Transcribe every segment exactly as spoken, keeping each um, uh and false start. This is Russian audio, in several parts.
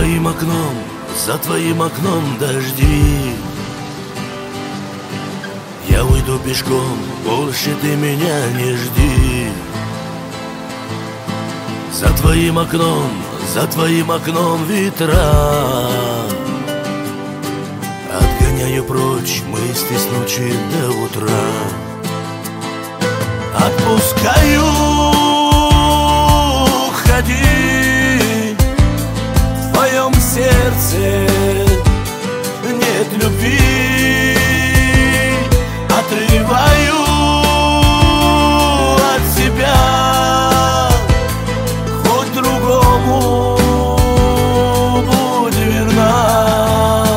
твоим окном, за твоим окном дожди. Я уйду пешком, больше ты меня не жди. За твоим окном, за твоим окном ветра. Отгоняю прочь мысли с ночи до утра. Отпускаю, ходи, в твоем сердце нет любви. Отрываю от себя, хоть другому будь верна.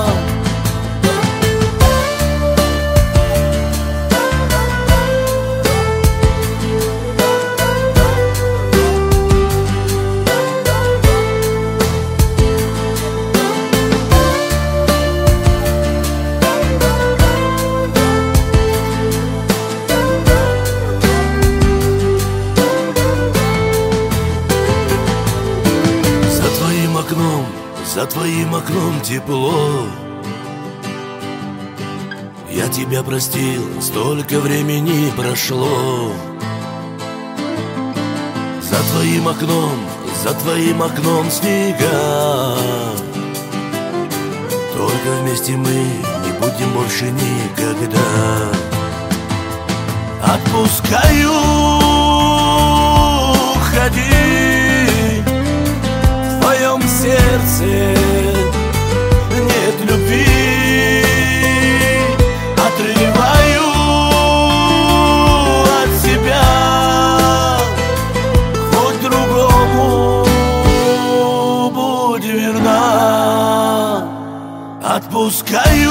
За твоим окном тепло. Я тебя простил, столько времени прошло. За твоим окном, за твоим окном снега. Только вместе мы не будем больше никогда. Отпускаю, ходи, в твоем сердце нет любви. Отрываю от себя, хоть другому будь верна. Отпускаю,